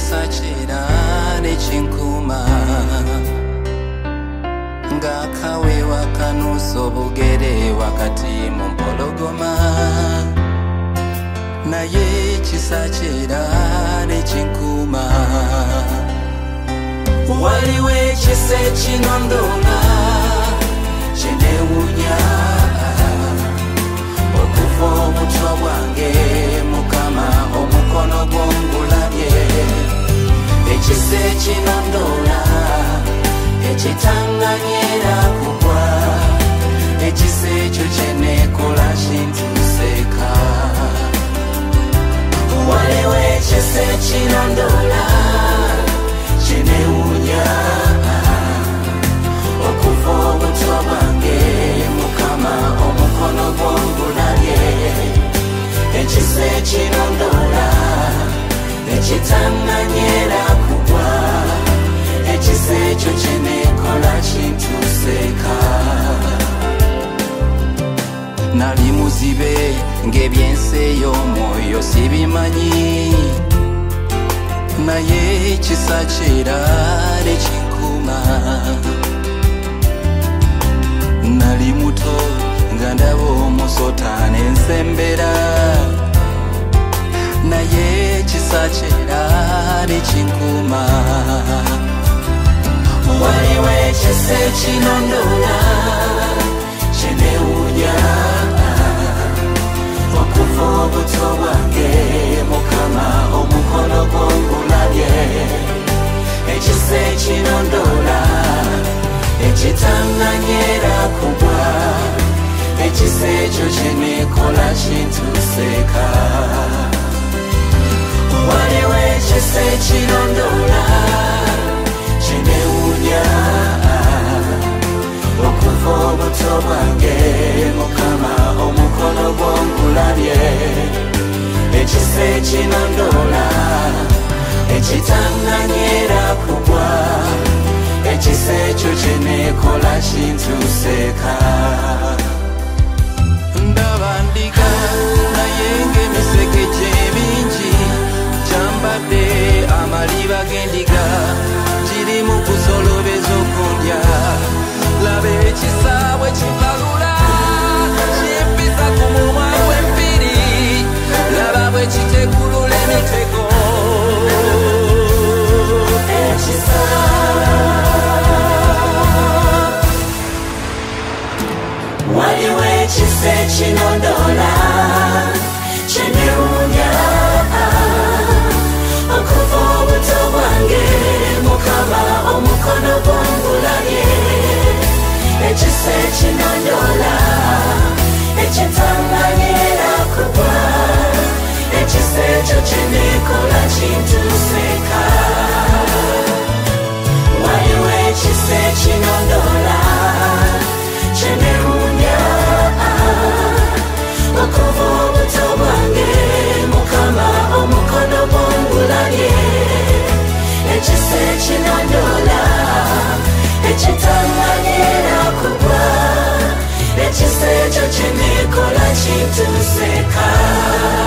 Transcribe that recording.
ekisakira nekinkuma ng'akawewa kanuusa obugere wakati mu mpologoma naye ekisakira nekinkuma waliwo ekisa ekinondoola kyenewunya okuva obuto bwange mukama omukono gwongulabye ekisa ekinondoola ekitanganyera kugwa ekisa ekyo kyenekola kintuseeka waliwo ekisa ekinondoola kyenewunya okuva obuto bwange mukama omukono gwongulabye ekisa ekinondoola ekitanganyera kugwa ekisa ekyo kyenekola kintuseeka nali muzibe ng'ebyensi ey'omwoyo sibimanyi naye ekisa kira nekinkuma nali muto nga ndaba omusota n'ensembera naye ekisa kira nekinkuma waliwo ekisa ekinondoola kyenewunya okuva obuto bwange mukama omukono gwongulabye ekisa ekinondoola ekitanganyera kugwa ekisa ekyo kyenekola kintuseeka waliwo ekisa ekinondoola kyenewunya okuva obuto bwange mukama omukono gwongulabye ekisa ekinondoola ekitanganyera kugwa ekisa ekyo kyenekola kintuseeka ndaba ndiga naye ng'emiseke gy'ebingi gyambadde amaliba g'endiga girimu kusolobeza okundya laba ekisaawe kibalula kimpisa ku mumwa gw'empiri laba bwe kitekulula emitego waliwo ekisa ekinondoola kyenewunya okuva obuto bwange mukama omukono gwongulabye ekisa ekinondoola ekitanganyera kugwa ekisa ekyo kyenekola kintuseeka waliwo ekisa ekinondoola kyenewunya okuva obuto bwange mukama omukono gwongulabye ekisa ekinondoola ekitanganyera kugwa ekisa ekyo kyenekola kintuseeka